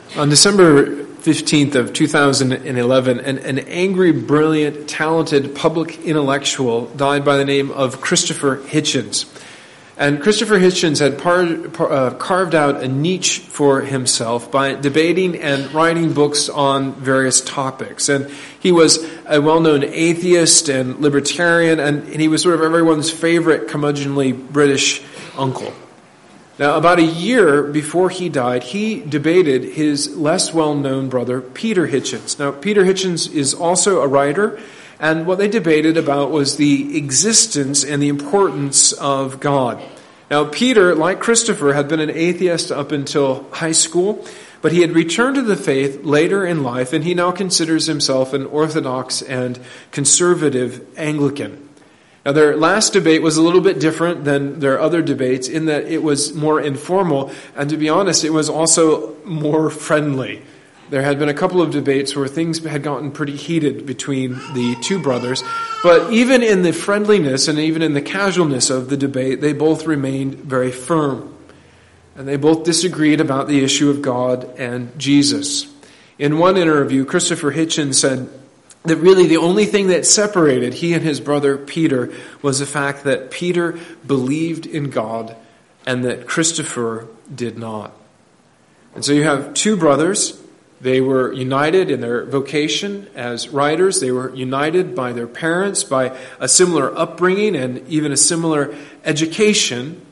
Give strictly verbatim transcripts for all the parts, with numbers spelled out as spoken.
On December fifteenth of two thousand eleven, an, an angry, brilliant, talented public intellectual died by the name of Christopher Hitchens. And Christopher Hitchens had par, par, uh, carved out a niche for himself by debating and writing books on various topics. And he was a well-known atheist and libertarian, and, and he was sort of everyone's favorite curmudgeonly British uncle. Now, about a year before he died, he debated his less well-known brother, Peter Hitchens. Now, Peter Hitchens is also a writer, and what they debated about was the existence and the importance of God. Now, Peter, like Christopher, had been an atheist up until high school, but he had returned to the faith later in life, and he now considers himself an Orthodox and conservative Anglican. Now, their last debate was a little bit different than their other debates in that it was more informal, and to be honest, it was also more friendly. There had been a couple of debates where things had gotten pretty heated between the two brothers, but even in the friendliness and even in the casualness of the debate, they both remained very firm. And they both disagreed about the issue of God and Jesus. In one interview, Christopher Hitchens said that really the only thing that separated he and his brother Peter was the fact that Peter believed in God and that Christopher did not. And so you have two brothers. They were united in their vocation as writers. They were united by their parents, by a similar upbringing and even a similar education.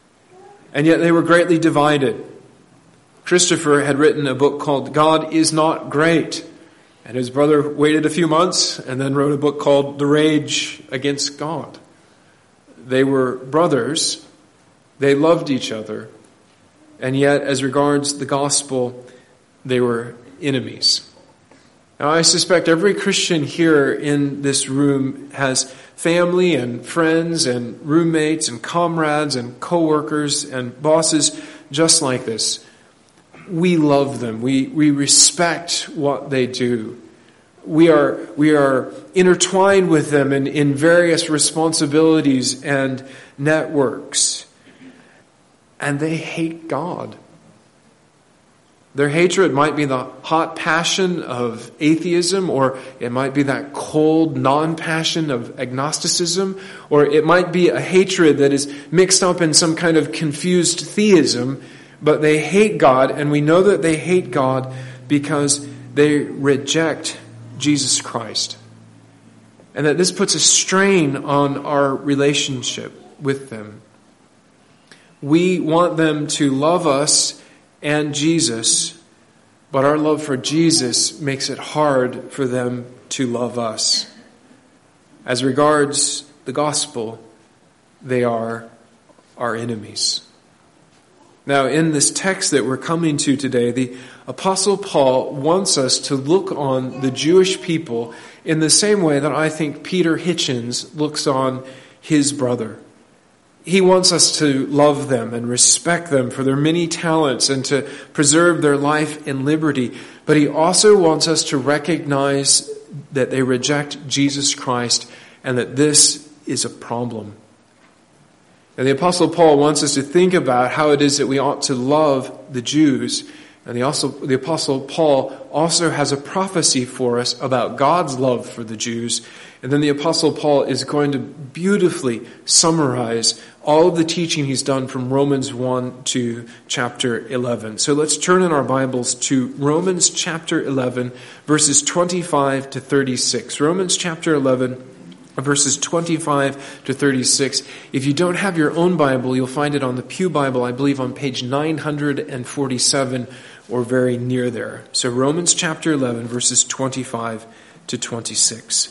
And yet they were greatly divided. Christopher had written a book called God Is Not Great. And his brother waited a few months and then wrote a book called The Rage Against God. They were brothers. They loved each other. And yet, as regards the gospel, they were enemies. Now, I suspect every Christian here in this room has family and friends and roommates and comrades and co-workers and bosses just like this. We love them. We we respect what they do. We are we are intertwined with them in, in various responsibilities and networks. And they hate God. Their hatred might be the hot passion of atheism, or it might be that cold non-passion of agnosticism, or it might be a hatred that is mixed up in some kind of confused theism. But they hate God, and we know that they hate God because they reject Jesus Christ. And that this puts a strain on our relationship with them. We want them to love us and Jesus, but our love for Jesus makes it hard for them to love us. As regards the gospel, they are our enemies. Now, in this text that we're coming to today, the Apostle Paul wants us to look on the Jewish people in the same way that I think Peter Hitchens looks on his brother. He wants us to love them and respect them for their many talents and to preserve their life in liberty. But he also wants us to recognize that they reject Jesus Christ and that this is a problem. And the Apostle Paul wants us to think about how it is that we ought to love the Jews. And the, also, the Apostle Paul also has a prophecy for us about God's love for the Jews. And then the Apostle Paul is going to beautifully summarize all of the teaching he's done from Romans one to chapter eleven. So let's turn in our Bibles to Romans chapter eleven, verses twenty-five to thirty-six. Romans chapter eleven, verses twenty-five to thirty-six. If you don't have your own Bible, you'll find it on the Pew Bible, I believe on page nine hundred forty-seven or very near there. So Romans chapter eleven, verses twenty-five to twenty-six.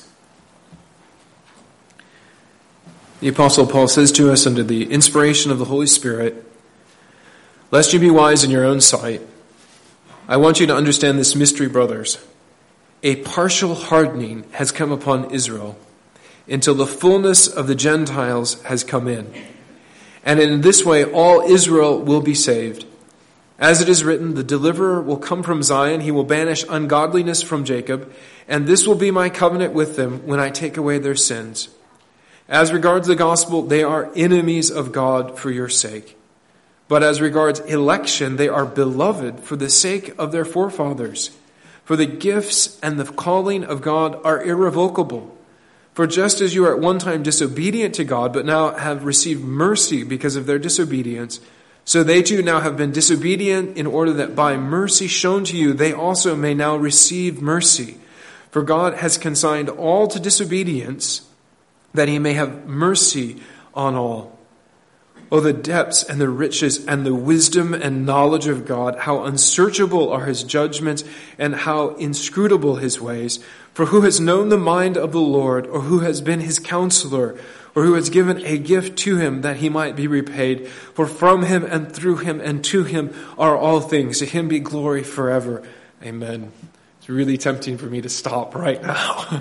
The Apostle Paul says to us under the inspiration of the Holy Spirit, "Lest you be wise in your own sight, I want you to understand this mystery, brothers. A partial hardening has come upon Israel, until the fullness of the Gentiles has come in. And in this way all Israel will be saved. As it is written, the deliverer will come from Zion, he will banish ungodliness from Jacob, and this will be my covenant with them when I take away their sins. As regards the gospel, they are enemies of God for your sake. But as regards election, they are beloved for the sake of their forefathers. For the gifts and the calling of God are irrevocable. For just as you were at one time disobedient to God, but now have received mercy because of their disobedience, so they too now have been disobedient in order that by mercy shown to you, they also may now receive mercy. For God has consigned all to disobedience, that he may have mercy on all. Oh, the depths and the riches and the wisdom and knowledge of God, how unsearchable are his judgments and how inscrutable his ways. For who has known the mind of the Lord, or who has been his counselor, or who has given a gift to him that he might be repaid? For from him and through him and to him are all things. To him be glory forever. Amen. It's really tempting for me to stop right now.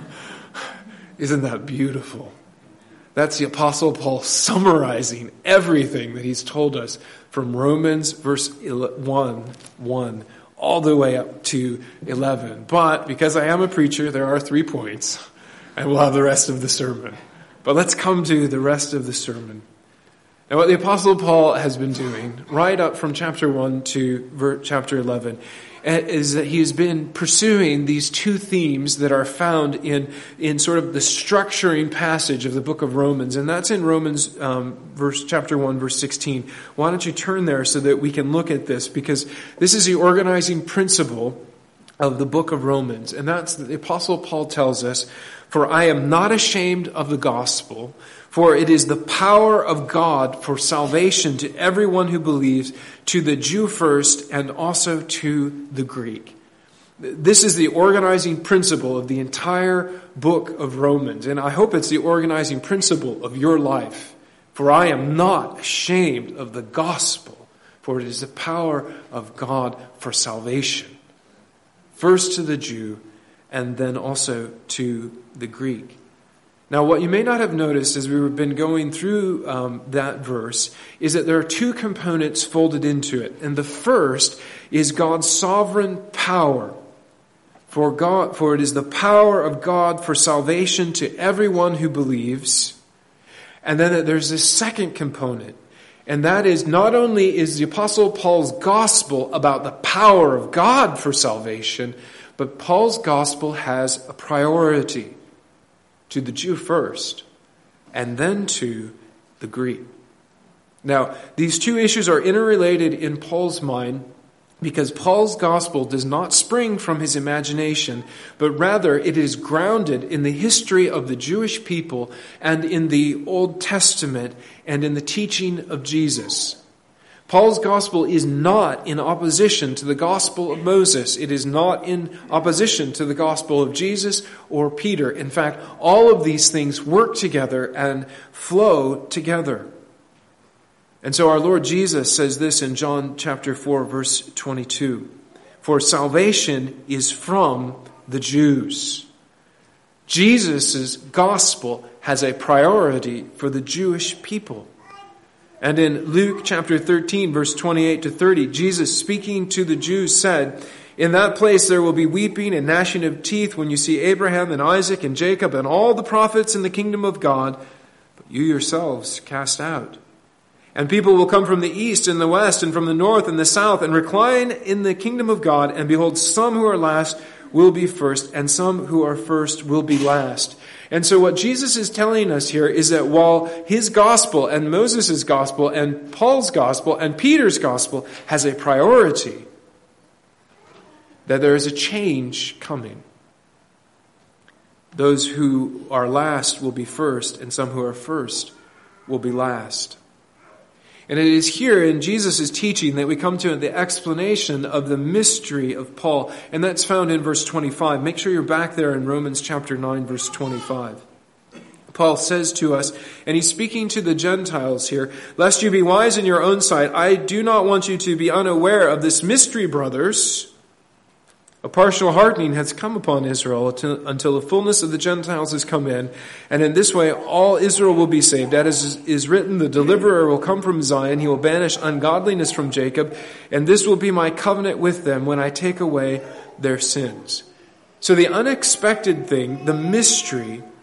Isn't that beautiful? That's the Apostle Paul summarizing everything that he's told us from Romans verse one, one, all the way up to eleven. But because I am a preacher, there are three points, and we'll have the rest of the sermon. But let's come to the rest of the sermon. Now, what the Apostle Paul has been doing, right up from chapter one to chapter eleven, is that he has been pursuing these two themes that are found in, in sort of the structuring passage of the book of Romans. And that's in Romans um, verse chapter one, verse sixteen. Why don't you turn there so that we can look at this? Because this is the organizing principle of the book of Romans. And that's the Apostle Paul tells us, "For I am not ashamed of the gospel, for it is the power of God for salvation to everyone who believes, to the Jew first and also to the Greek." This is the organizing principle of the entire book of Romans. And I hope it's the organizing principle of your life. For I am not ashamed of the gospel, for it is the power of God for salvation. First to the Jew, and then also to the Greek. Now, what you may not have noticed as we've been going through um, that verse is that there are two components folded into it. And the first is God's sovereign power. For God, for it is the power of God for salvation to everyone who believes. And then there's this second component. And that is, not only is the Apostle Paul's gospel about the power of God for salvation, but Paul's gospel has a priority to the Jew first, and then to the Greek. Now, these two issues are interrelated in Paul's mind because Paul's gospel does not spring from his imagination, but rather it is grounded in the history of the Jewish people and in the Old Testament and in the teaching of Jesus. Paul's gospel is not in opposition to the gospel of Moses. It is not in opposition to the gospel of Jesus or Peter. In fact, all of these things work together and flow together. And so our Lord Jesus says this in John chapter four, verse twenty-two. For salvation is from the Jews. Jesus' gospel has a priority for the Jewish people. And in Luke chapter thirteen, verse twenty-eight to thirty, Jesus speaking to the Jews said, "In that place there will be weeping and gnashing of teeth when you see Abraham and Isaac and Jacob and all the prophets in the kingdom of God, but you yourselves cast out. And people will come from the east and the west and from the north and the south and recline in the kingdom of God. And behold, some who are last will be first, and some who are first will be last." And so what Jesus is telling us here is that while his gospel and Moses' gospel and Paul's gospel and Peter's gospel has a priority, that there is a change coming. Those who are last will be first, and some who are first will be last. And it is here in Jesus' teaching that we come to the explanation of the mystery of Paul. And that's found in verse twenty-five. Make sure you're back there in Romans chapter nine, verse twenty-five. Paul says to us, and he's speaking to the Gentiles here, "Lest you be wise in your own sight, I do not want you to be unaware of this mystery, brothers. A partial hardening has come upon Israel until the fullness of the Gentiles has come in. And in this way, all Israel will be saved. As is written, the deliverer will come from Zion. He will banish ungodliness from Jacob. And this will be my covenant with them when I take away their sins." So the unexpected thing, the mystery,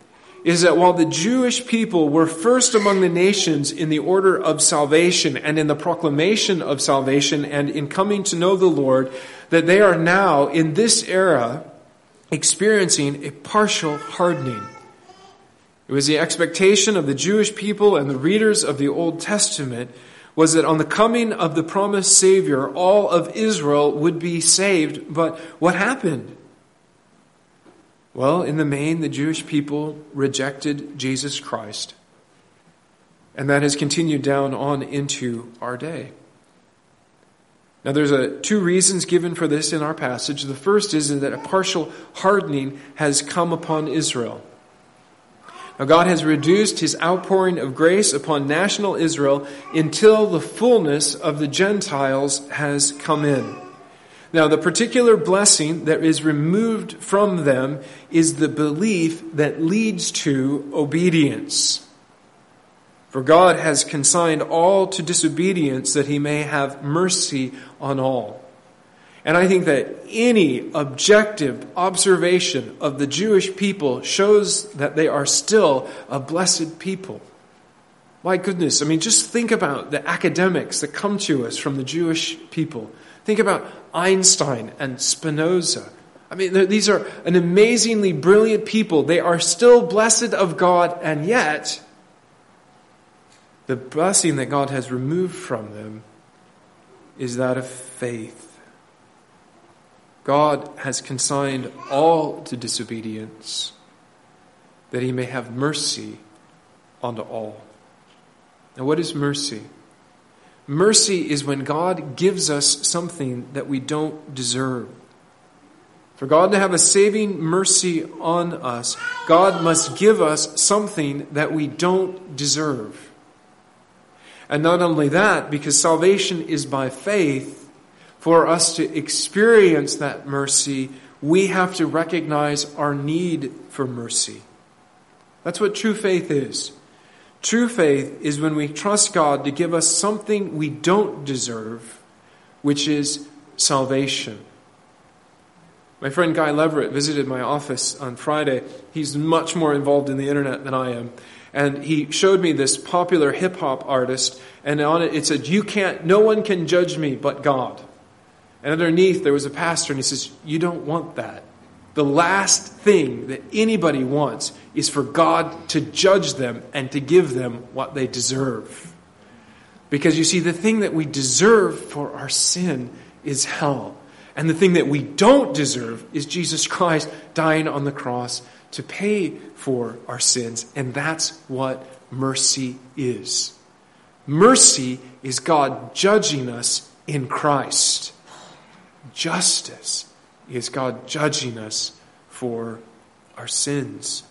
is that while the Jewish people were first among the nations in the order of salvation and in the proclamation of salvation and in coming to know the Lord, that they are now, in this era, experiencing a partial hardening. It was the expectation of the Jewish people and the readers of the Old Testament was that on the coming of the promised Savior, all of Israel would be saved. But what happened? Well, in the main, the Jewish people rejected Jesus Christ. And that has continued down on into our day. Now, there's a, two reasons given for this in our passage. The first is that a partial hardening has come upon Israel. Now, God has reduced his outpouring of grace upon national Israel until the fullness of the Gentiles has come in. Now, the particular blessing that is removed from them is the belief that leads to obedience. For God has consigned all to disobedience that he may have mercy on all. And I think that any objective observation of the Jewish people shows that they are still a blessed people. My goodness, I mean, just think about the academics that come to us from the Jewish people. Think about Einstein and Spinoza. I mean, these are an amazingly brilliant people. They are still blessed of God, and yet the blessing that God has removed from them is that of faith. God has consigned all to disobedience, that he may have mercy unto all. Now, what is mercy? Mercy is when God gives us something that we don't deserve. For God to have a saving mercy on us, God must give us something that we don't deserve. And not only that, because salvation is by faith, for us to experience that mercy, we have to recognize our need for mercy. That's what true faith is. True faith is when we trust God to give us something we don't deserve, which is salvation. My friend Guy Leverett visited my office on Friday. He's much more involved in the internet than I am. And he showed me this popular hip-hop artist, and on it it said, "You can't, no one can judge me but God." And underneath there was a pastor, and he says, you don't want that. The last thing that anybody wants is for God to judge them and to give them what they deserve. Because you see, the thing that we deserve for our sin is hell. And the thing that we don't deserve is Jesus Christ dying on the cross to pay for our sins. And that's what mercy is. Mercy is God judging us in Christ. Justice is God judging us for our sins.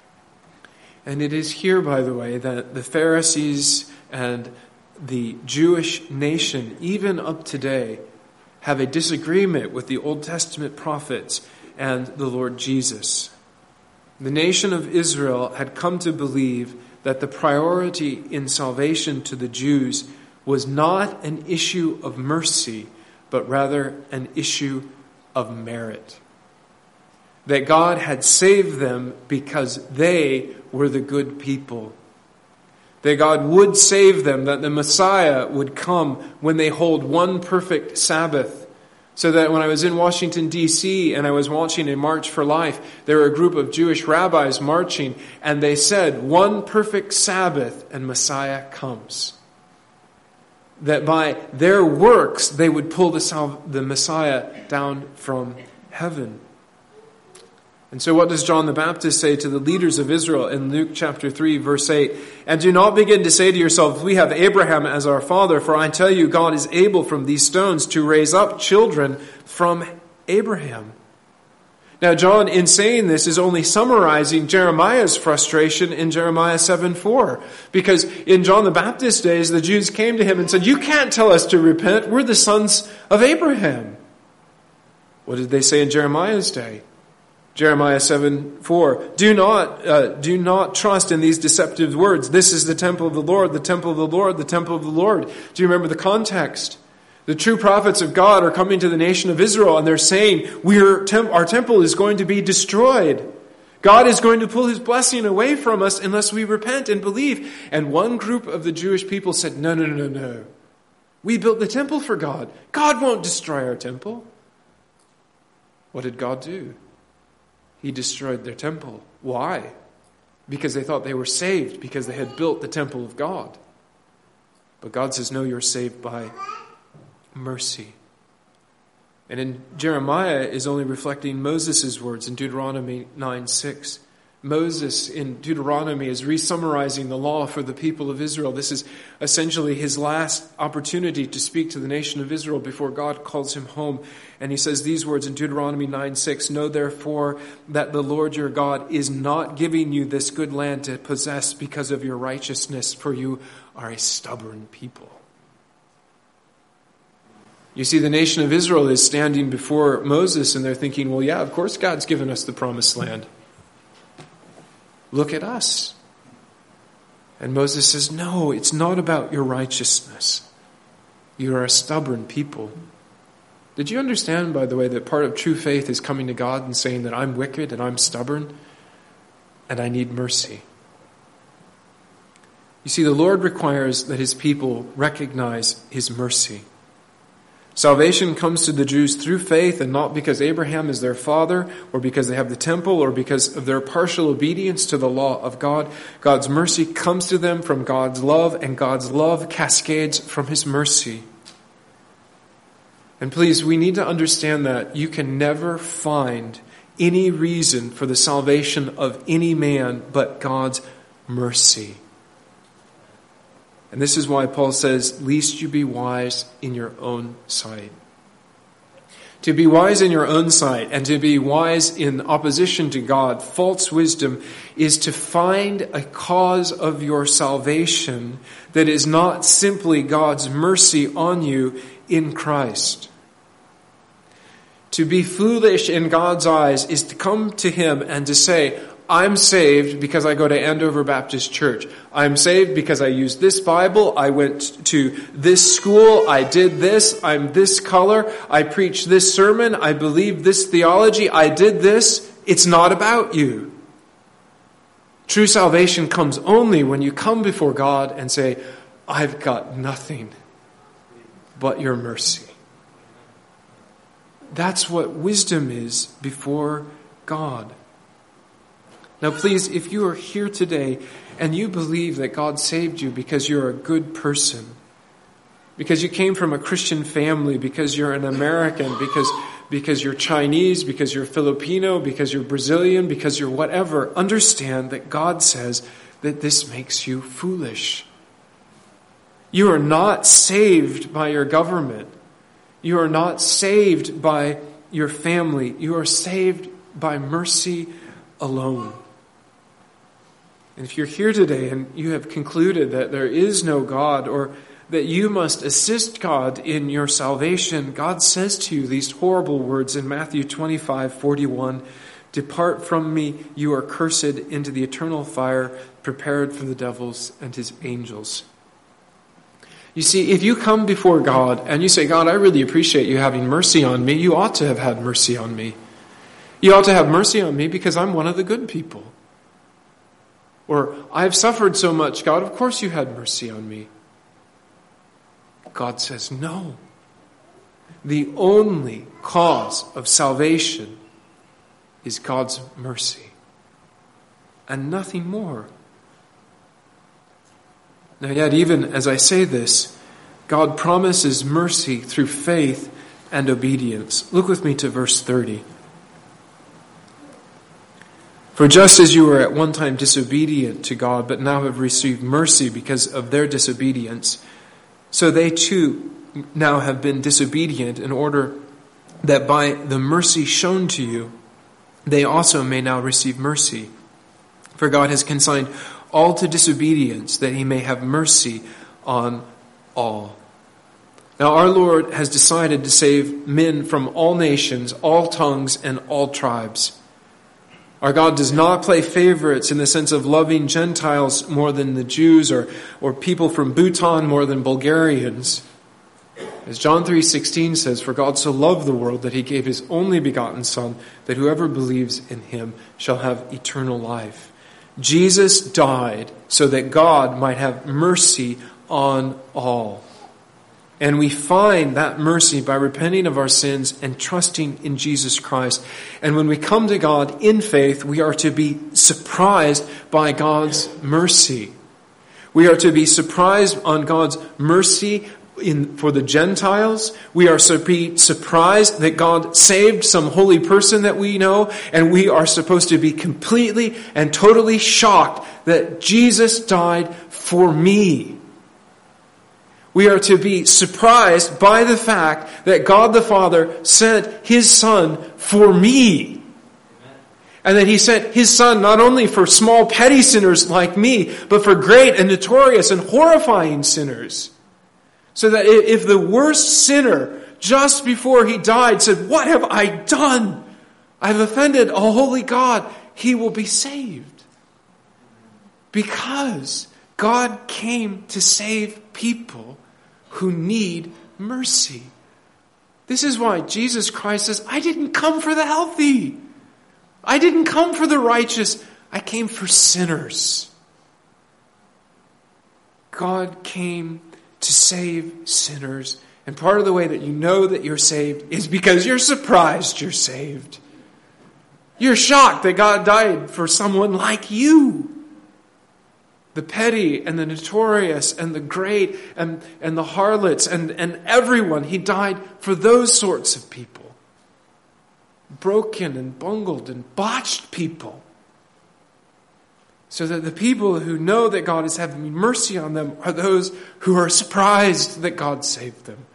And it is here, by the way, that the Pharisees and the Jewish nation, even up today, have a disagreement with the Old Testament prophets and the Lord Jesus. The nation of Israel had come to believe that the priority in salvation to the Jews was not an issue of mercy, but rather an issue of merit. That God had saved them because they were the good people. That God would save them, that the Messiah would come when they hold one perfect Sabbath. So that when I was in Washington, D C, and I was watching a March for Life, there were a group of Jewish rabbis marching, and they said, one perfect Sabbath and Messiah comes. That by their works they would pull the, sal- the Messiah down from heaven. And so what does John the Baptist say to the leaders of Israel in Luke chapter three, verse eight? And do not begin to say to yourselves, we have Abraham as our father, for I tell you, God is able from these stones to raise up children from Abraham. Now, John, in saying this, is only summarizing Jeremiah's frustration in Jeremiah seven four. Because in John the Baptist's days, the Jews came to him and said, you can't tell us to repent. We're the sons of Abraham. What did they say in Jeremiah's day? Jeremiah seven four. Do not, uh, do not trust in these deceptive words. This is the temple of the Lord, the temple of the Lord, the temple of the Lord. Do you remember the context? The true prophets of God are coming to the nation of Israel, and they're saying, "We're temp- our temple is going to be destroyed. God is going to pull his blessing away from us unless we repent and believe. And one group of the Jewish people said, no, no, no, no. We built the temple for God. God won't destroy our temple. What did God do? He destroyed their temple. Why? Because they thought they were saved, because they had built the temple of God. But God says, no, you're saved by mercy. And in Jeremiah is only reflecting Moses' words in Deuteronomy nine six. Moses in Deuteronomy is re-summarizing the law for the people of Israel. This is essentially his last opportunity to speak to the nation of Israel before God calls him home. And he says these words in Deuteronomy nine six, know therefore that the Lord your God is not giving you this good land to possess because of your righteousness, for you are a stubborn people. You see, the nation of Israel is standing before Moses and they're thinking, well, yeah, of course God's given us the promised land. Look at us. And Moses says, no, it's not about your righteousness. You are a stubborn people. Did you understand, by the way, that part of true faith is coming to God and saying that I'm wicked and I'm stubborn and I need mercy? You see, the Lord requires that his people recognize his mercy. Salvation comes to the Jews through faith, and not because Abraham is their father, or because they have the temple, or because of their partial obedience to the law of God. God's mercy comes to them from God's love, and God's love cascades from his mercy. And please, we need to understand that you can never find any reason for the salvation of any man but God's mercy. And this is why Paul says, lest you be wise in your own sight. To be wise in your own sight and to be wise in opposition to God, false wisdom, is to find a cause of your salvation that is not simply God's mercy on you in Christ. To be foolish in God's eyes is to come to him and to say, I'm saved because I go to Andover Baptist Church. I'm saved because I used this Bible. I went to this school. I did this. I'm this color. I preached this sermon. I believe this theology. I did this. It's not about you. True salvation comes only when you come before God and say, I've got nothing but your mercy. That's what wisdom is before God. Now please, if you are here today and you believe that God saved you because you're a good person, because you came from a Christian family, because you're an American, because, because you're Chinese, because you're Filipino, because you're Brazilian, because you're whatever, understand that God says that this makes you foolish. You are not saved by your government. You are not saved by your family. You are saved by mercy alone. And if you're here today and you have concluded that there is no God, or that you must assist God in your salvation, God says to you these horrible words in Matthew twenty-five forty-one, depart from me, you are cursed, into the eternal fire prepared for the devils and his angels. You see, if you come before God and you say, God, I really appreciate you having mercy on me, you ought to have had mercy on me. You ought to have mercy on me because I'm one of the good people. Or, I've suffered so much, God, of course you had mercy on me. God says, no. The only cause of salvation is God's mercy. And nothing more. Now yet, even as I say this, God promises mercy through faith and obedience. Look with me to verse thirty. For just as you were at one time disobedient to God, but now have received mercy because of their disobedience, so they too now have been disobedient, in order that by the mercy shown to you, they also may now receive mercy. For God has consigned all to disobedience, that he may have mercy on all. Now our Lord has decided to save men from all nations, all tongues, and all tribes. Our God does not play favorites in the sense of loving Gentiles more than the Jews, or, or people from Bhutan more than Bulgarians. As John three sixteen says, "For God so loved the world that he gave his only begotten Son, that whoever believes in him shall have eternal life." Jesus died so that God might have mercy on all. And we find that mercy by repenting of our sins and trusting in Jesus Christ. And when we come to God in faith, we are to be surprised by God's mercy. We are to be surprised on God's mercy in for the Gentiles. We are to be surprised that God saved some holy person that we know. And we are supposed to be completely and totally shocked that Jesus died for me. We are to be surprised by the fact that God the Father sent his Son for me. And that he sent his Son not only for small petty sinners like me, but for great and notorious and horrifying sinners. So that if the worst sinner just before he died said, "What have I done? I've offended a holy God," he will be saved. Because God came to save people who need mercy. This is why Jesus Christ says, "I didn't come for the healthy. I didn't come for the righteous. I came for sinners." God came to save sinners. And part of the way that you know that you're saved is because you're surprised you're saved. You're shocked that God died for someone like you. The petty and the notorious and the great and, and the harlots and, and everyone. He died for those sorts of people. Broken and bungled and botched people. So that the people who know that God is having mercy on them are those who are surprised that God saved them.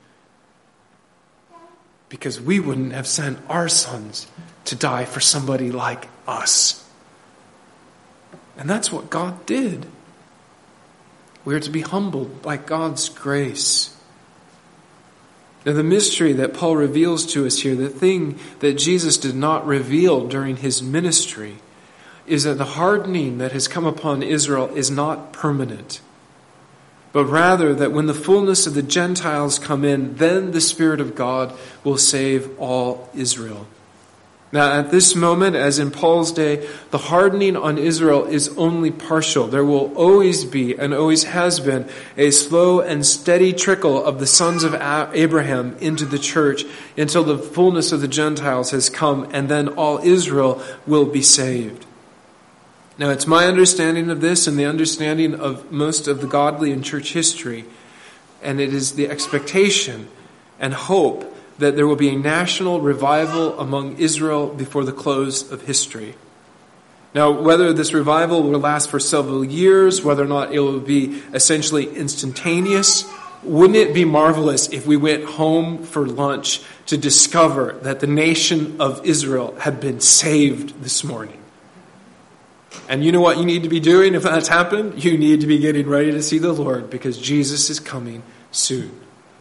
Because we wouldn't have sent our sons to die for somebody like us. And that's what God did. We are to be humbled by God's grace. Now, the mystery that Paul reveals to us here, the thing that Jesus did not reveal during his ministry, is that the hardening that has come upon Israel is not permanent, but rather that when the fullness of the Gentiles come in, then the Spirit of God will save all Israel. Now, at this moment, as in Paul's day, the hardening on Israel is only partial. There will always be, and always has been, a slow and steady trickle of the sons of Abraham into the church until the fullness of the Gentiles has come, and then all Israel will be saved. Now, it's my understanding of this and the understanding of most of the godly in church history, and it is the expectation and hope that there will be a national revival among Israel before the close of history. Now, whether this revival will last for several years, whether or not it will be essentially instantaneous, wouldn't it be marvelous if we went home for lunch to discover that the nation of Israel had been saved this morning? And you know what you need to be doing if that's happened? You need to be getting ready to see the Lord, because Jesus is coming soon.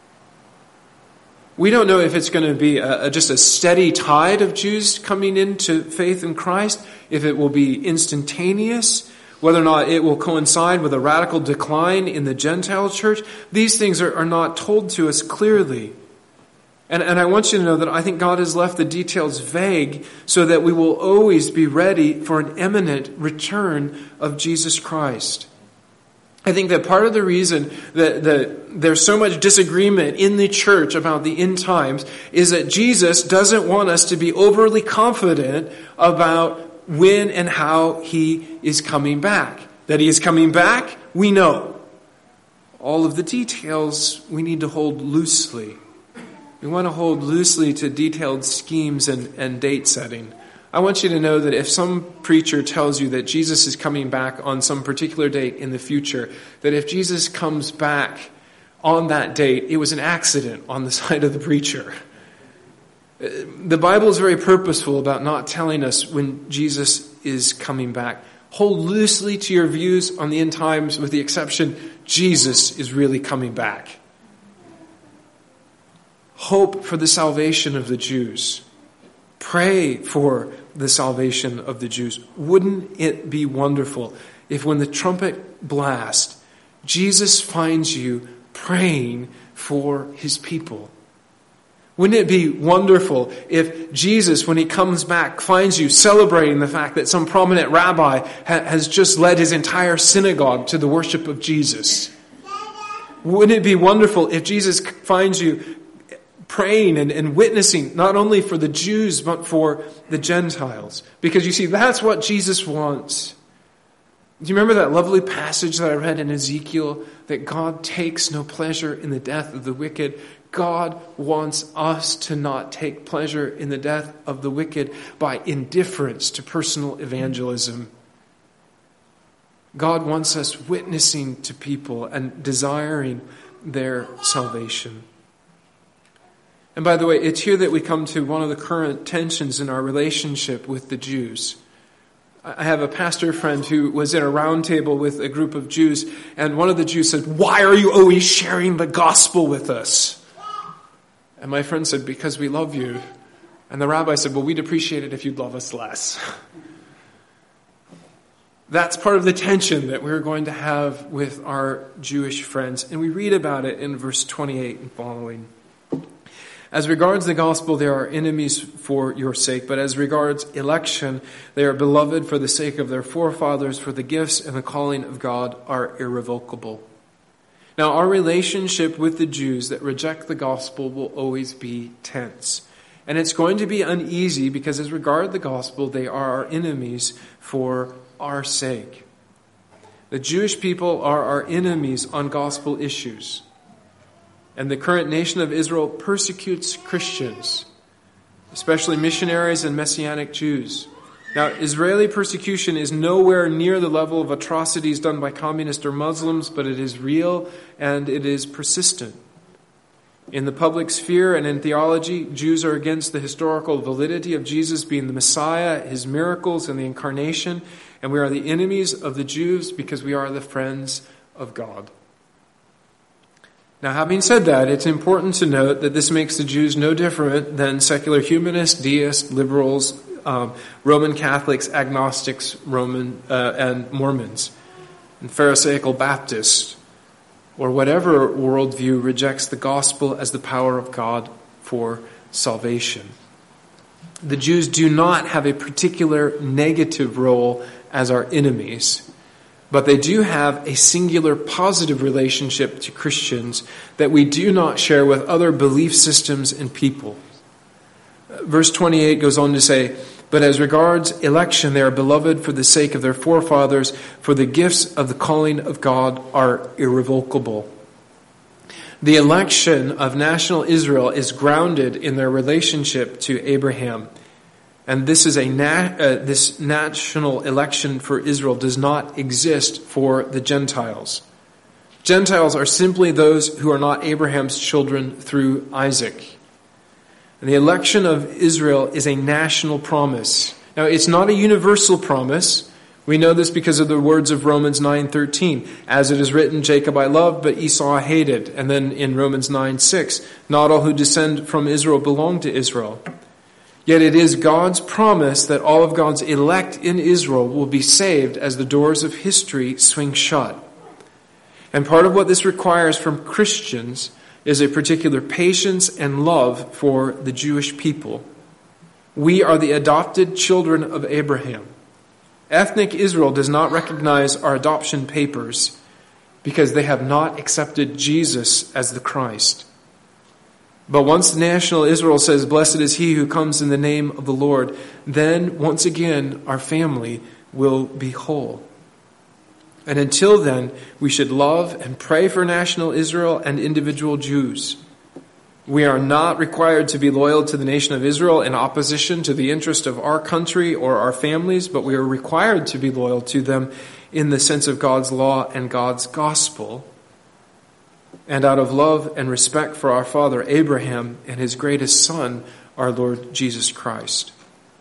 We don't know if it's going to be a, a, just a steady tide of Jews coming into faith in Christ, if it will be instantaneous, whether or not it will coincide with a radical decline in the Gentile church. These things are, are not told to us clearly. And, and I want you to know that I think God has left the details vague so that we will always be ready for an imminent return of Jesus Christ. I think that part of the reason that, that there's so much disagreement in the church about the end times is that Jesus doesn't want us to be overly confident about when and how he is coming back. That he is coming back, we know. All of the details we need to hold loosely. We want to hold loosely to detailed schemes and, and date setting. I want you to know that if some preacher tells you that Jesus is coming back on some particular date in the future, that if Jesus comes back on that date, it was an accident on the side of the preacher. The Bible is very purposeful about not telling us when Jesus is coming back. Hold loosely to your views on the end times, with the exception, Jesus is really coming back. Hope for the salvation of the Jews. Pray for the salvation of the Jews. Wouldn't it be wonderful if when the trumpet blasts, Jesus finds you praying for his people. Wouldn't it be wonderful if Jesus, when he comes back, finds you celebrating the fact that some prominent rabbi ha- has just led his entire synagogue to the worship of Jesus? Wouldn't it be wonderful if Jesus finds you praying and, and witnessing not only for the Jews but for the Gentiles? Because you see, that's what Jesus wants. Do you remember that lovely passage that I read in Ezekiel, that God takes no pleasure in the death of the wicked? God wants us to not take pleasure in the death of the wicked by indifference to personal evangelism. God wants us witnessing to people and desiring their salvation. And by the way, it's here that we come to one of the current tensions in our relationship with the Jews. I have a pastor friend who was in a round table with a group of Jews, and one of the Jews said, "Why are you always sharing the gospel with us?" And my friend said, "Because we love you." And the rabbi said, "Well, we'd appreciate it if you'd love us less." That's part of the tension that we're going to have with our Jewish friends. And we read about it in verse twenty-eight and following. "As regards the gospel, they are enemies for your sake, but as regards election, they are beloved for the sake of their forefathers, for the gifts and the calling of God are irrevocable." Now, our relationship with the Jews that reject the gospel will always be tense. And it's going to be uneasy because as regard the gospel, they are our enemies for our sake. The Jewish people are our enemies on gospel issues. And the current nation of Israel persecutes Christians, especially missionaries and Messianic Jews. Now, Israeli persecution is nowhere near the level of atrocities done by communists or Muslims, but it is real and it is persistent. In the public sphere and in theology, Jews are against the historical validity of Jesus being the Messiah, his miracles, and the incarnation. And we are the enemies of the Jews because we are the friends of God. Now, having said that, it's important to note that this makes the Jews no different than secular humanists, deists, liberals, um, Roman Catholics, agnostics, Roman uh, and Mormons, and Pharisaical Baptists, or whatever worldview rejects the gospel as the power of God for salvation. The Jews do not have a particular negative role as our enemies, but they do have a singular positive relationship to Christians that we do not share with other belief systems and people. Verse twenty-eight goes on to say, "But as regards election, they are beloved for the sake of their forefathers, for the gifts of the calling of God are irrevocable." The election of national Israel is grounded in their relationship to Abraham. And this is a na- uh, this national election for Israel does not exist for the Gentiles. Gentiles are simply those who are not Abraham's children through Isaac. And the election of Israel is a national promise. Now, it's not a universal promise. We know this because of the words of Romans nine thirteen. "As it is written, Jacob I loved, but Esau I hated." And then in Romans nine six, "Not all who descend from Israel belong to Israel." Yet it is God's promise that all of God's elect in Israel will be saved as the doors of history swing shut. And part of what this requires from Christians is a particular patience and love for the Jewish people. We are the adopted children of Abraham. Ethnic Israel does not recognize our adoption papers because they have not accepted Jesus as the Christ. But once national Israel says, "Blessed is he who comes in the name of the Lord," then once again our family will be whole. And until then, we should love and pray for national Israel and individual Jews. We are not required to be loyal to the nation of Israel in opposition to the interest of our country or our families, but we are required to be loyal to them in the sense of God's law and God's gospel, and out of love and respect for our father Abraham and his greatest son, our Lord Jesus Christ.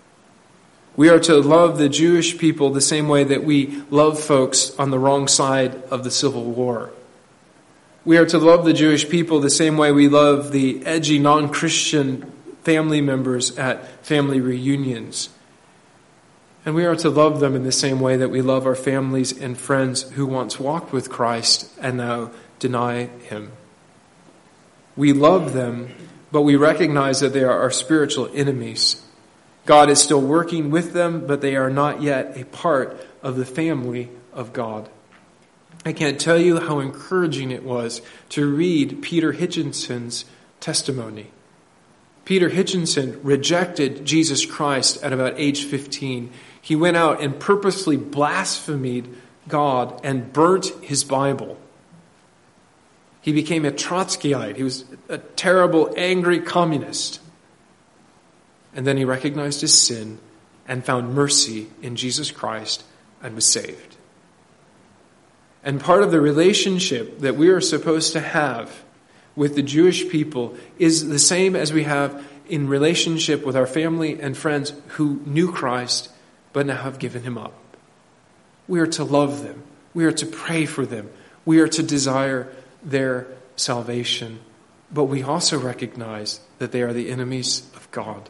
We are to love the Jewish people the same way that we love folks on the wrong side of the Civil War. We are to love the Jewish people the same way we love the edgy non-Christian family members at family reunions. And we are to love them in the same way that we love our families and friends who once walked with Christ and now deny him. We love them, but we recognize that they are our spiritual enemies. God is still working with them, but they are not yet a part of the family of God. I can't tell you how encouraging it was to read Peter Hitchinson's testimony. Peter Hitchinson rejected Jesus Christ at about age fifteen. He went out and purposely blasphemed God and burnt his Bible. He became a Trotskyite. He was a terrible, angry communist. And then he recognized his sin and found mercy in Jesus Christ and was saved. And part of the relationship that we are supposed to have with the Jewish people is the same as we have in relationship with our family and friends who knew Christ but now have given him up. We are to love them. We are to pray for them. We are to desire their salvation. But we also recognize that they are the enemies of God.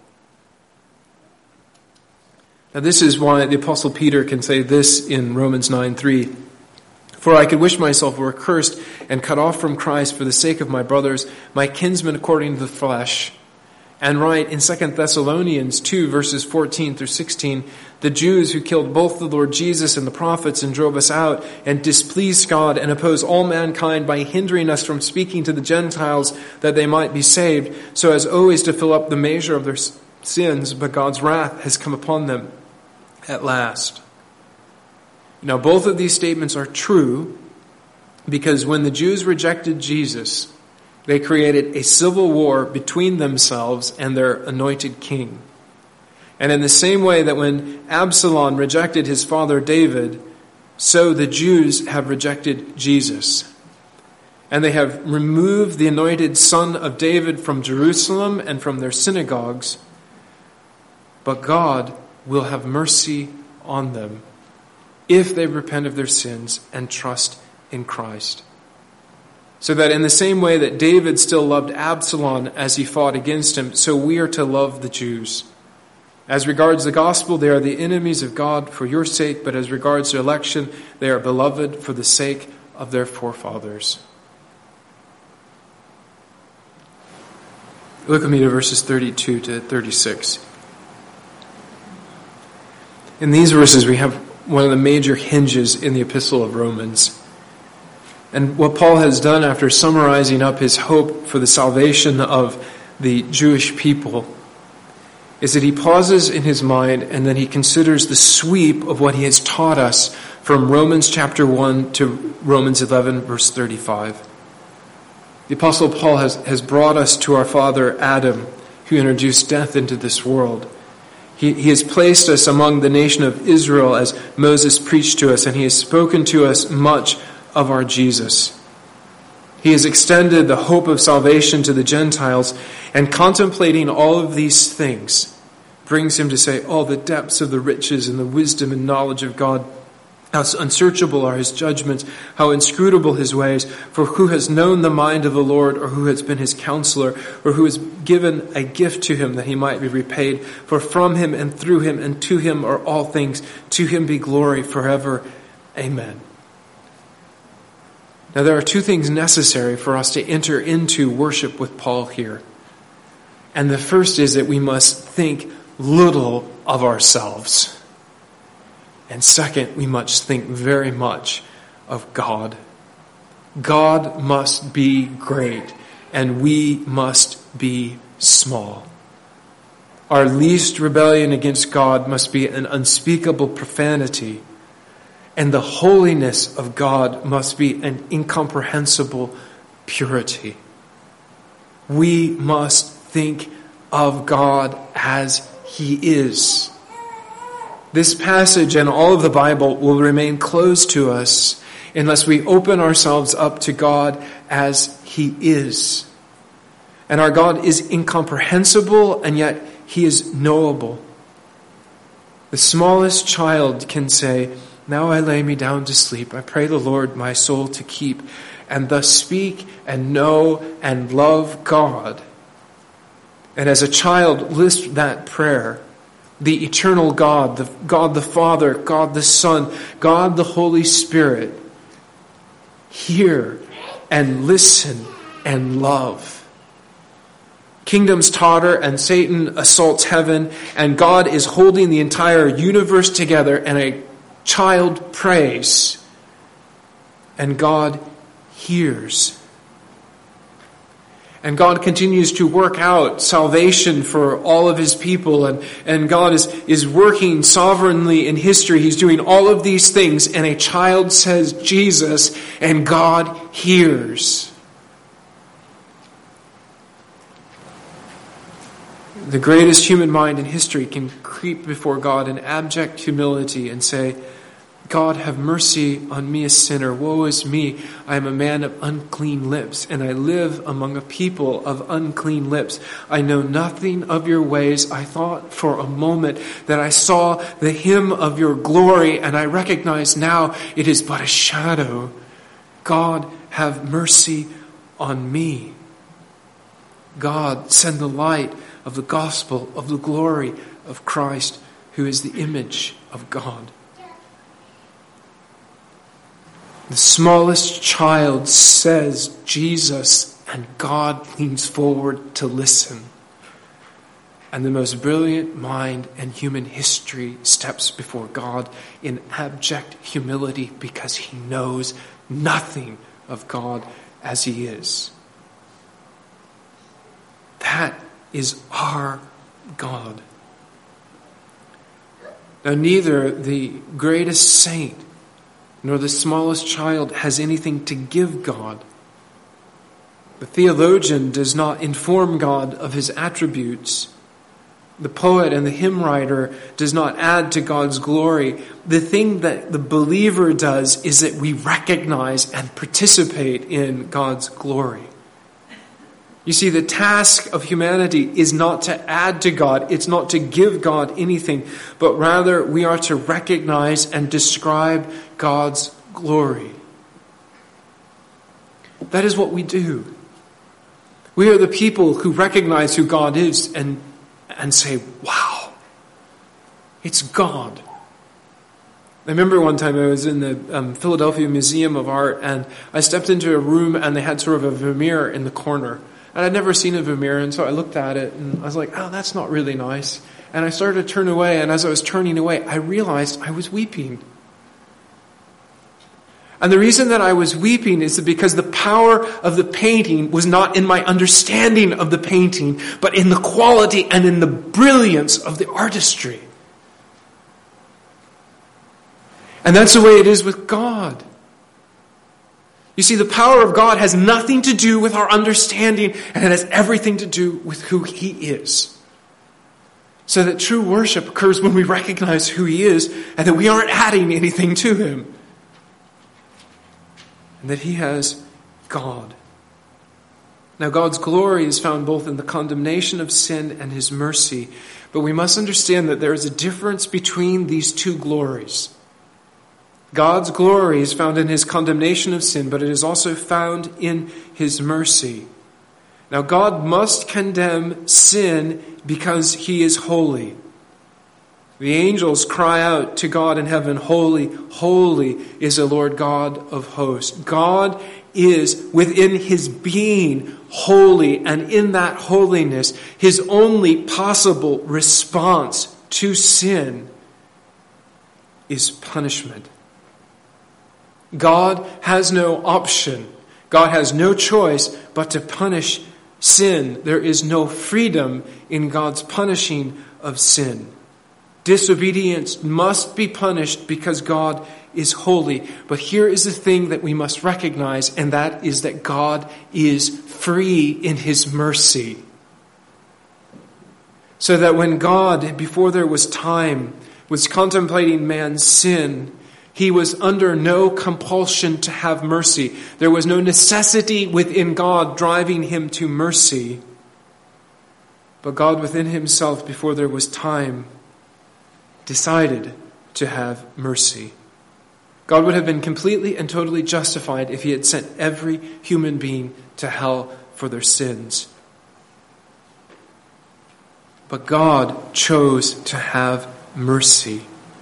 Now this is why the Apostle Peter can say this in Romans nine three. For I could wish myself were accursed and cut off from Christ for the sake of my brothers, my kinsmen according to the flesh. And write in Second Thessalonians two, verses fourteen through sixteen, the Jews who killed both the Lord Jesus and the prophets and drove us out and displeased God and opposed all mankind by hindering us from speaking to the Gentiles that they might be saved, so as always to fill up the measure of their sins, but God's wrath has come upon them at last. Now, both of these statements are true because when the Jews rejected Jesus, they created a civil war between themselves and their anointed king. And in the same way that when Absalom rejected his father David, so the Jews have rejected Jesus. And they have removed the anointed son of David from Jerusalem and from their synagogues. But God will have mercy on them if they repent of their sins and trust in Christ. So that in the same way that David still loved Absalom as he fought against him, so we are to love the Jews. As regards the gospel, they are the enemies of God for your sake, but as regards their election, they are beloved for the sake of their forefathers. Look with me to verses thirty-two to thirty-six. In these verses, we have one of the major hinges in the Epistle of Romans. And what Paul has done after summarizing up his hope for the salvation of the Jewish people is that he pauses in his mind and then he considers the sweep of what he has taught us from Romans chapter one to Romans eleven, verse thirty-five. The Apostle Paul has, has brought us to our father Adam, who introduced death into this world. He, he has placed us among the nation of Israel as Moses preached to us, and he has spoken to us much of our Jesus. He has extended the hope of salvation to the Gentiles, and contemplating all of these things brings him to say, oh, the depths of the riches and the wisdom and knowledge of God. How unsearchable are his judgments, how inscrutable his ways. For who has known the mind of the Lord, or who has been his counselor, or who has given a gift to him that he might be repaid? For from him and through him and to him are all things. To him be glory forever. Amen. Now there are two things necessary for us to enter into worship with Paul here. And the first is that we must think little of ourselves. And second, we must think very much of God. God must be great, and we must be small. Our least rebellion against God must be an unspeakable profanity, and the holiness of God must be an incomprehensible purity. We must think of God as He is. This passage and all of the Bible will remain closed to us unless we open ourselves up to God as He is. And our God is incomprehensible, and yet He is knowable. The smallest child can say, now I lay me down to sleep. I pray the Lord my soul to keep, and thus speak and know and love God. And as a child, lisp that prayer. The eternal God, the God the Father, God the Son, God the Holy Spirit. Hear and listen and love. Kingdoms totter and Satan assaults heaven, and God is holding the entire universe together, and a child prays, and God hears. And God continues to work out salvation for all of his people, and, and God is, is working sovereignly in history. He's doing all of these things, and a child says Jesus, and God hears. The greatest human mind in history can creep before God in abject humility and say, God, have mercy on me, a sinner. Woe is me. I am a man of unclean lips, and I live among a people of unclean lips. I know nothing of your ways. I thought for a moment that I saw the hem of your glory, and I recognize now it is but a shadow. God, have mercy on me. God, send the light of the gospel of the glory of Christ, who is the image of God. The smallest child says Jesus, and God leans forward to listen. And the most brilliant mind in human history steps before God in abject humility because he knows nothing of God as he is. That is our God. Now, neither the greatest saint nor the smallest child has anything to give God. The theologian does not inform God of his attributes. The poet and the hymn writer does not add to God's glory. The thing that the believer does is that we recognize and participate in God's glory. You see, the task of humanity is not to add to God. It's not to give God anything, but rather we are to recognize and describe God's glory. That is what we do. We are the people who recognize who God is and, and say, wow, it's God. I remember one time I was in the um, Philadelphia Museum of Art, and I stepped into a room and they had sort of a Vermeer in the corner. And I'd never seen a Vermeer, and so I looked at it, and I was like, oh, that's not really nice. And I started to turn away, and as I was turning away, I realized I was weeping. And the reason that I was weeping is because the power of the painting was not in my understanding of the painting, but in the quality and in the brilliance of the artistry. And that's the way it is with God. You see, the power of God has nothing to do with our understanding, and it has everything to do with who he is. So that true worship occurs when we recognize who he is, and that we aren't adding anything to him. And that he has God. Now, God's glory is found both in the condemnation of sin and his mercy, but we must understand that there is a difference between these two glories. God's glory is found in his condemnation of sin, but it is also found in his mercy. Now, God must condemn sin because he is holy. The angels cry out to God in heaven, holy, holy is the Lord God of hosts. God is within his being holy, and in that holiness, his only possible response to sin is punishment. God has no option. God has no choice but to punish sin. There is no freedom in God's punishing of sin. Disobedience must be punished because God is holy. But here is the thing that we must recognize, and that is that God is free in his mercy. So that when God, before there was time, was contemplating man's sin, he was under no compulsion to have mercy. There was no necessity within God driving him to mercy. But God within himself, before there was time, decided to have mercy. God would have been completely and totally justified if he had sent every human being to hell for their sins. But God chose to have mercy.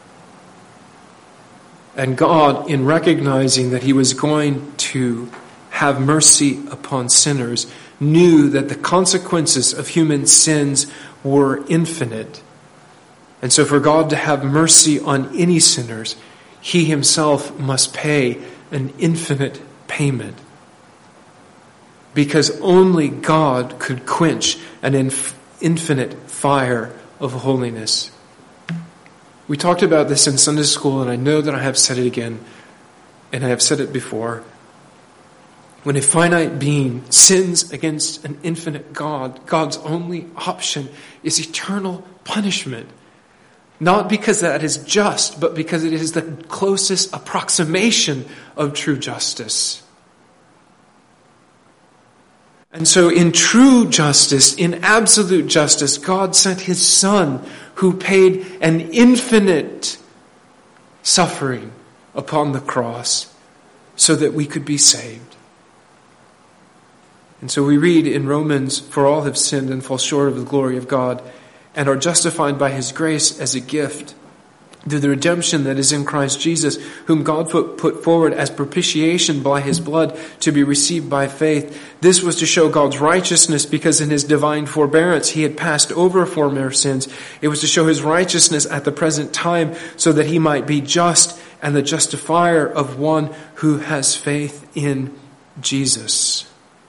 And God, in recognizing that he was going to have mercy upon sinners, knew that the consequences of human sins were infinite. And so for God to have mercy on any sinners, he himself must pay an infinite payment. Because only God could quench an inf- infinite fire of holiness. We talked about this in Sunday school, and I know that I have said it again, and I have said it before. When a finite being sins against an infinite God, God's only option is eternal punishment. Not because that is just, but because it is the closest approximation of true justice. And so in true justice, in absolute justice, God sent his Son, who paid an infinite suffering upon the cross so that we could be saved. And so we read in Romans, "For all have sinned and fall short of the glory of God, and are justified by his grace as a gift, through the redemption that is in Christ Jesus, whom God put, put forward as propitiation by his blood to be received by faith. This was to show God's righteousness, because in his divine forbearance he had passed over former sins. It was to show his righteousness at the present time, so that he might be just and the justifier of one who has faith in Jesus."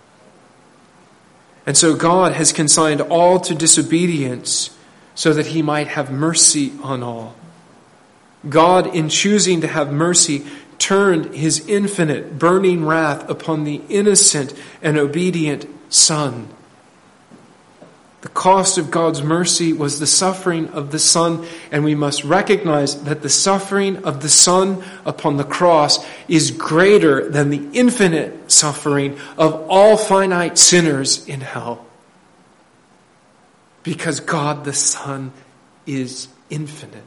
And so God has consigned all to disobedience so that he might have mercy on all. God, in choosing to have mercy, turned his infinite burning wrath upon the innocent and obedient Son. The cost of God's mercy was the suffering of the Son, and we must recognize that the suffering of the Son upon the cross is greater than the infinite suffering of all finite sinners in hell. Because God the Son is infinite.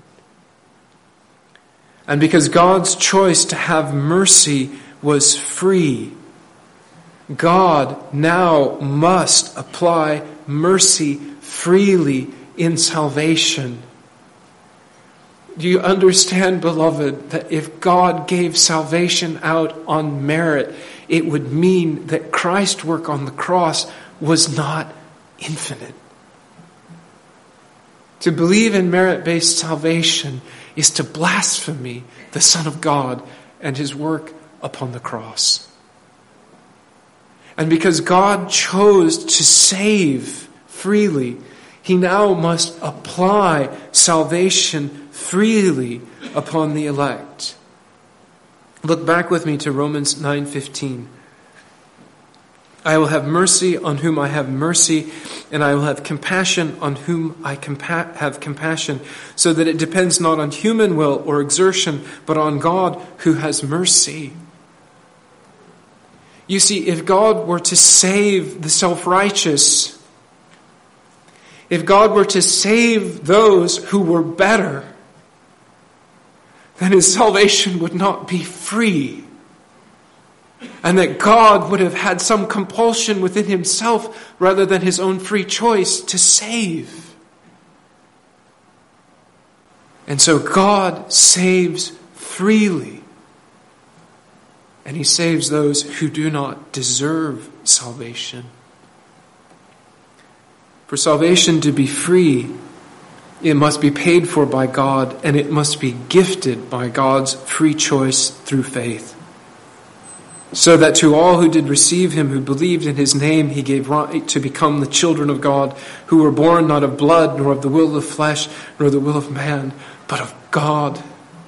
And because God's choice to have mercy was free, God now must apply mercy freely in salvation. Do you understand, beloved, that if God gave salvation out on merit, it would mean that Christ's work on the cross was not infinite? To believe in merit-based salvation is to blaspheme the Son of God and his work upon the cross. And because God chose to save freely, he now must apply salvation freely upon the elect. Look back with me to Romans nine fifteen. "I will have mercy on whom I have mercy, and I will have compassion on whom I compa- have compassion, so that it depends not on human will or exertion, but on God who has mercy." You see, if God were to save the self-righteous, if God were to save those who were better, then his salvation would not be free. And that God would have had some compulsion within himself rather than his own free choice to save. And so God saves freely. And he saves those who do not deserve salvation. For salvation to be free, it must be paid for by God, and it must be gifted by God's free choice through faith. So that to all who did receive him, who believed in his name, he gave right to become the children of God, who were born not of blood, nor of the will of flesh, nor the will of man, but of God.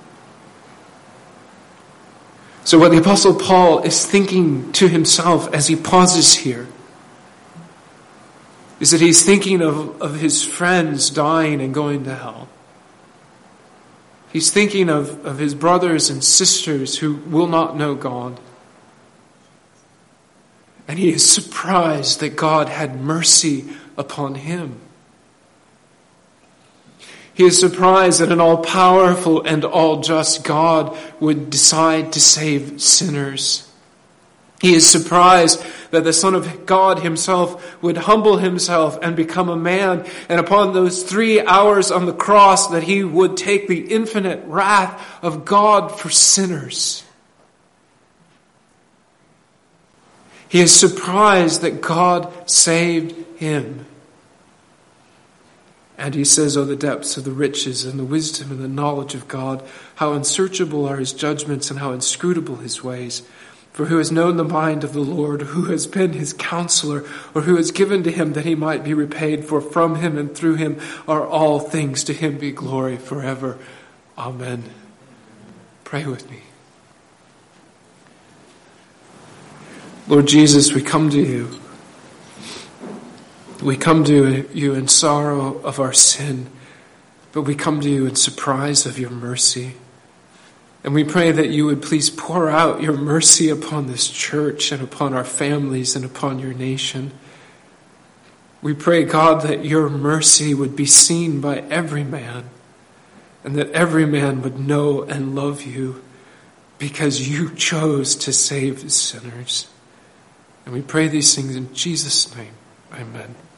So what the Apostle Paul is thinking to himself as he pauses here is that he's thinking of, of his friends dying and going to hell. He's thinking of, of his brothers and sisters who will not know God. And he is surprised that God had mercy upon him. He is surprised that an all-powerful and all-just God would decide to save sinners. He is surprised that the Son of God himself would humble himself and become a man, and upon those three hours on the cross that he would take the infinite wrath of God for sinners. He is surprised that God saved him. And he says, "Oh, the depths of the riches and the wisdom and the knowledge of God, how unsearchable are his judgments and how inscrutable his ways. For who has known the mind of the Lord? Who has been his counselor? Or who has given to him that he might be repaid? For from him and through him are all things. To him be glory forever. Amen." Pray with me. Lord Jesus, we come to you. We come to you in sorrow of our sin, but we come to you in surprise of your mercy. And we pray that you would please pour out your mercy upon this church and upon our families and upon your nation. We pray, God, that your mercy would be seen by every man, and that every man would know and love you because you chose to save sinners. And we pray these things in Jesus' name. Amen.